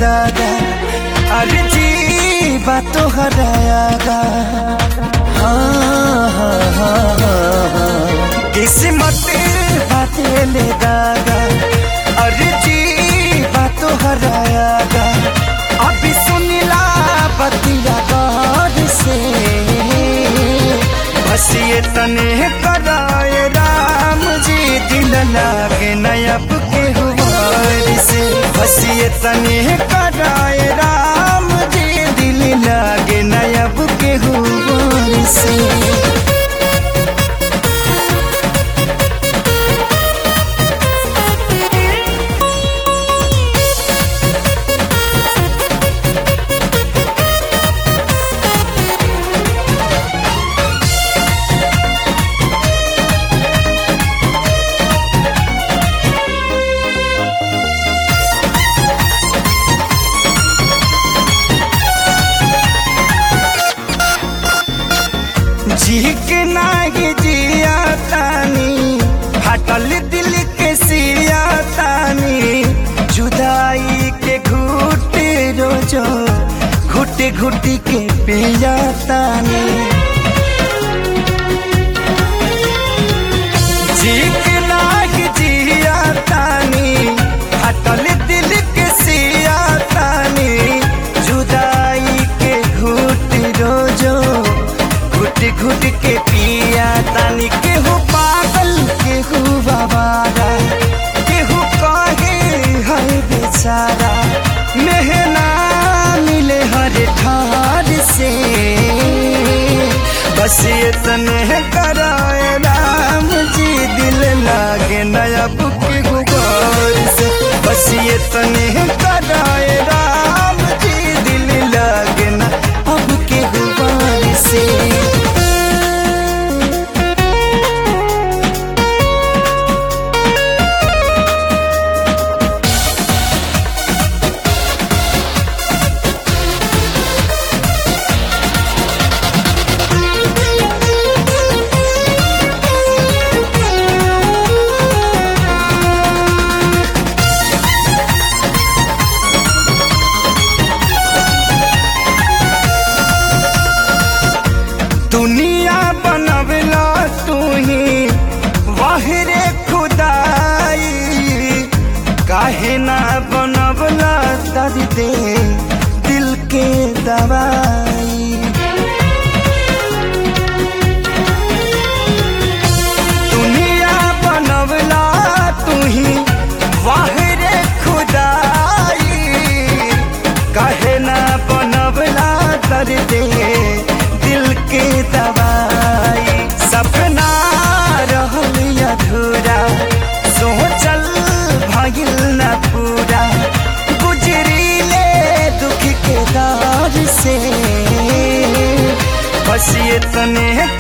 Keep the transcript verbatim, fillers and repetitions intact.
दादा अरे जी बातों हरायागा हाँ हाँ हाँ हाँ किस्मत बदले दादा अरे जी बातों हरायागा अभी सुनिला बतिया गौर से बस ये तने कराए राम जी दिल लागे नयब के हुआर से बस ये तने कराए राम जी दिल लागे नयब के हुआर से जीक नागी जिया तानी हटल दिल के सिया तानी जुदाई के घुट रोजो घुट घुट के पिया तानी जीक नागी जिया तानी हटल दिल के सिया तानी जुदाई के घुट रोजो घुट घुट के पिया तानी केहू पागल केहू बाबारा केहू कहे है बेचारा मेहना मिले हर ठार से बस ये तने कराए राम जी दिल लागे नयब के गुबार से बस ये तने कराए राम जी दिल लागे न अब के गुबार से दुनिया बनवला तू ही वाहिरे खुदाई काहे ना बनवला दर्द दिल के दवाई दुनिया बनवला तू ही वाहिरे खुदाई काहे ना बनवला दर्द दिल के दवाई सपना रहल अधूरा सोचल भइल न पूरा गुजरीले दुख के दौर से बस ये तने